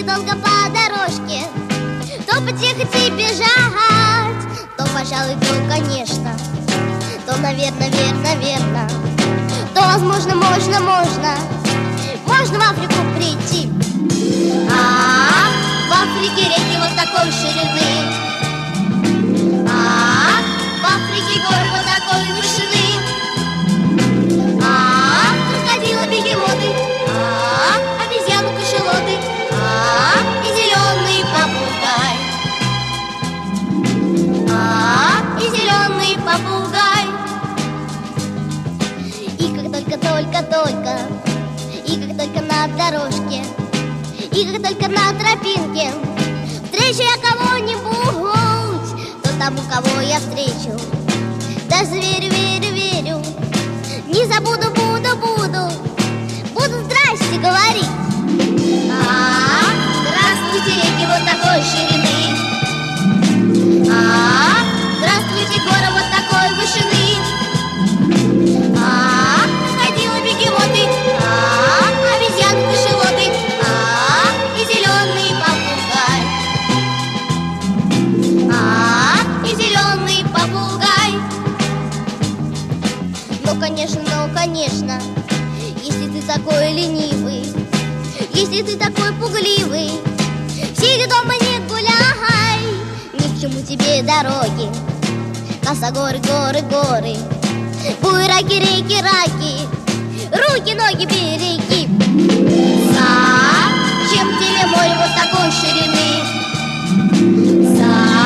идти долго по дорожке, то потихать и бежать, то, пожалуй, то, конечно, то, наверное, верно, то, возможно, можно в Африку прийти. В Африке реки вот такой ширины, в Африке горы вот такой вышины, крокодилы, бегемоты, обезьяны, кашалоты, и зеленый попугай, и зеленый попугай. И как только, и как только на дорожке, и как только на тропинке встречу я кого-нибудь, то тому, кого я встречу, даже верю, не забуду, буду здрасте говорить. Здравствуйте, реки вот такой ширины, здравствуйте, горы вот такой вышины, крокодилы, бегемоты, обезьяны, кашалоты, и зеленый попугай, и зеленый попугай. Ну, конечно, если ты такой ленивый, если ты такой пугливый, сиди дома, не гуляй, ни к чему тебе дороги, косогоры, горы, буераки, реки, руки, ноги береги. Зачем тебе море вот такой ширины?